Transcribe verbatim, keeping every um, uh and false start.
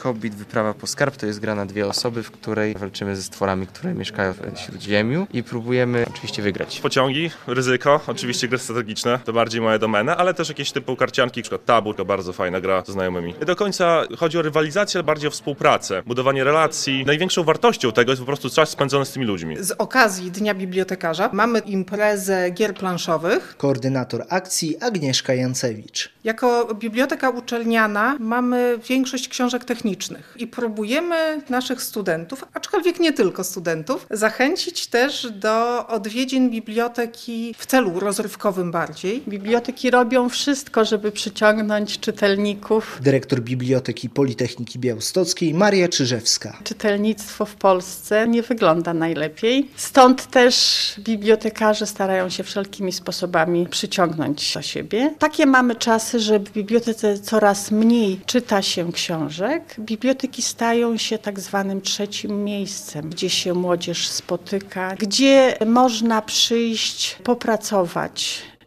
Hobbit Wyprawa po skarb to jest gra na dwie osoby, w której walczymy ze stworami, które mieszkają w Śródziemiu i próbujemy oczywiście wygrać. Pociągi, ryzyko, oczywiście gry strategiczne, to bardziej moja domena, ale też jakieś typu karcianki, np. Tabur, to bardzo fajna gra ze znajomymi. Nie do końca chodzi o rywalizację, ale bardziej o współpracę, budowanie relacji. Największą wartością tego jest po prostu czas spędzony z tymi ludźmi. Z okazji Dnia Bibliotekarza mamy imprezę gier planszowych. Koordynator akcji Agnieszka Jancewicz. Jako biblioteka uczelniana mamy większość książek technicznych i próbujemy naszych studentów, aczkolwiek nie tylko studentów, zachęcić też do odwiedzin biblioteki w celu rozrywkowym bardziej. Biblioteki robią wszystko, żeby przyciągnąć czytelników. Dyrektor Biblioteki Politechniki Białostockiej Maria Czyżewska. Czytelnictwo w Polsce nie wygląda najlepiej. Stąd też bibliotekarze starają się wszelkimi sposobami przyciągnąć do siebie. Takie mamy czasy, że w bibliotece coraz mniej czyta się książek. Biblioteki stają się tak zwanym trzecim miejscem, gdzie się młodzież spotyka, gdzie można przyjść, popracować.